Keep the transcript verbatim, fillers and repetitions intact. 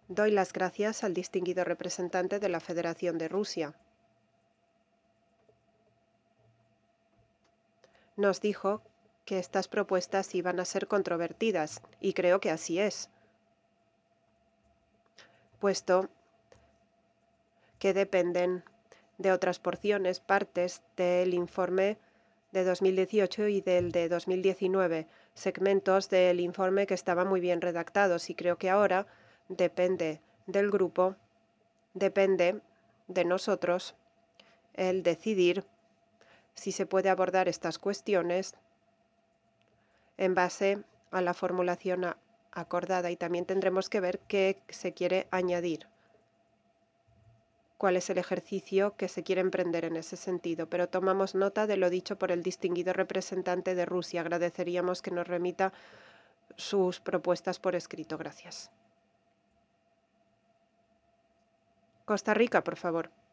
Doy las gracias al distinguido representante de la Federación de Rusia. Nos dijo que estas propuestas iban a ser controvertidas, y creo que así es, puesto que dependen de otras porciones, partes del informe de dos mil dieciocho y del de dos mil diecinueve, segmentos del informe que estaban muy bien redactados, y creo que ahora depende del grupo, depende de nosotros el decidir si se puede abordar estas cuestiones en base a la formulación acordada, y también tendremos que ver qué se quiere añadir, cuál es el ejercicio que se quiere emprender en ese sentido. Pero tomamos nota de lo dicho por el distinguido representante de Rusia. Agradeceríamos que nos remita sus propuestas por escrito. Gracias. Costa Rica, por favor.